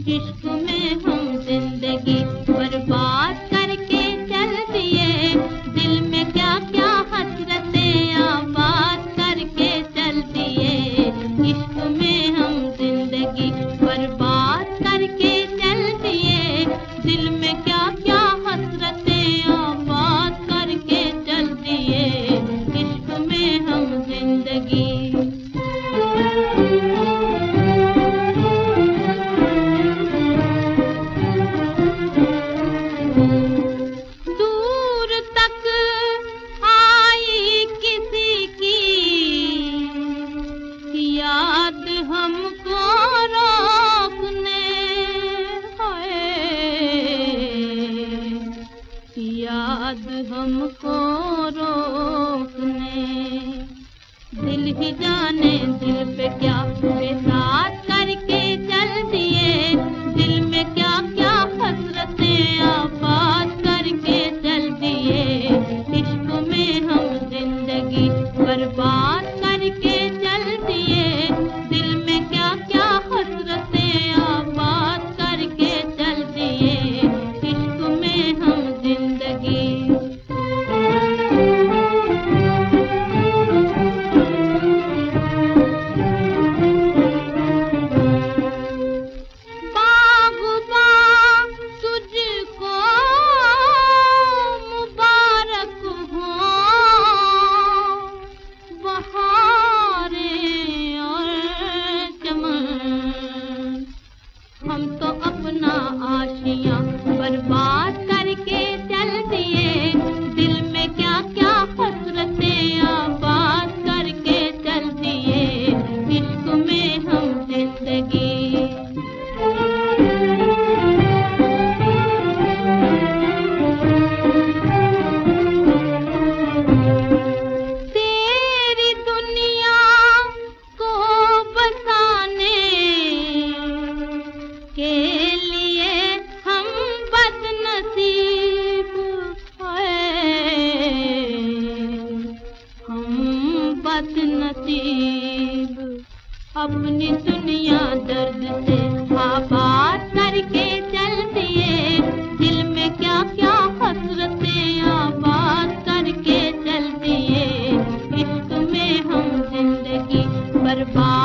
इश्क में हम जिंदगी बर्बाद करके चल दिए, दिल में क्या क्या हसरतें आबाद करके चल दिए। इश्क में हम जिंदगी बर्बाद करके चल दिए, दिल में क्या क्या हसरतें आबाद करके चल दिए। इश्क में हम जिंदगी याद हमको रोकने, याद हमको रोकने, दिल ही जाने दिल पे क्या बेसात करके चल दिए, दिल में क्या क्या हसरतें आबाद करके चल दिए। इश्क में हम जिंदगी बर्बाद करके चल दिए, दिल में क्या क्या हसरतें आबाद करके चल दिए। इश्क में हम जिंदगी हम तो अपना आशियां बर्बाद करके चल दिए, दिल में क्या क्या हसरतें आबाद करके चल दिए। इश्क में हम जिंदगी तेरी दुनिया को बसाने के लिए हम बदनसीब हैं, हम बदनसीब। अपनी दुनिया दर्द से आबाद करके चल दिए, दिल में क्या क्या हसरतें आबाद करके चल दिए। इश्क में हम जिंदगी बर्बाद